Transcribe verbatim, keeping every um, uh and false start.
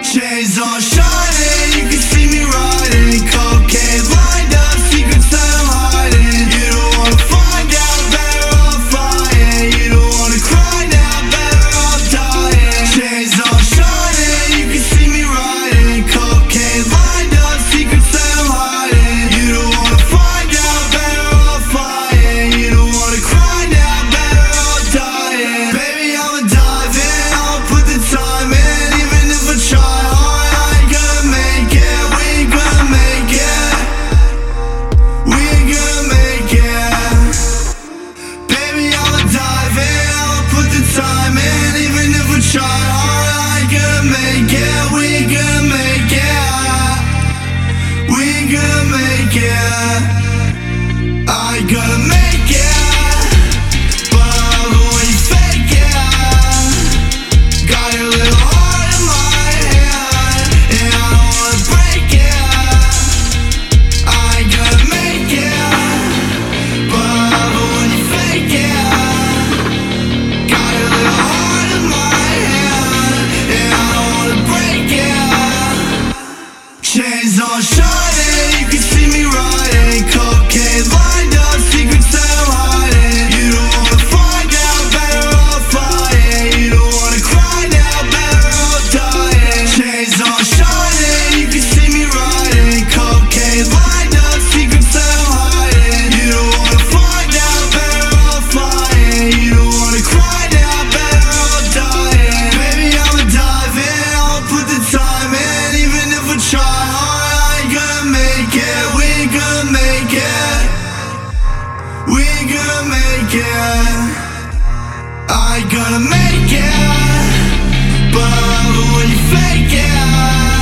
Chains on shining, you can see me riding. Cocaine lined up, secrets that I'm hiding. You don't wanna find out, better off flying. You don't wanna cry now, better off dying. Chains on shining, you can see me riding. Cocaine lined up, secrets that I'm hiding. You don't wanna find out, better off flying. You don't wanna cry now, better off dying. Baby, I'ma dive in, I'll put the time in. Even if I try hard, I ain't gonna make it. We ain't gonna make it. We ain't gonna make it. Baby, I'ma dive in, I'll put the time in. Even if I try hard, I ain't gonna make it. We ain't gonna make it. We ain't gonna make it. I ain't gonna make it, but when you fake it, got your little heart in my hand, and I don't wanna break it. I ain't gonna make it, but when you fake it, got your little heart in my hand, and I don't wanna break it. Chains on shining, you can see me riding. Cocaine lined up, secrets that I'm hiding. You don't wanna find out, better off flying. You don't wanna cry now, better off dying. Chains on shining, you can see me riding. Cocaine lined up, secrets that I'm hiding. You don't wanna find out, better off flying. You don't wanna cry now, better off dying. Baby, I'ma dive in, I'll put the time in. Even if I try hard, I ain't gonna make it. We ain't gonna make it. We ain't gonna make it. I ain't gonna make it, but when you fake it,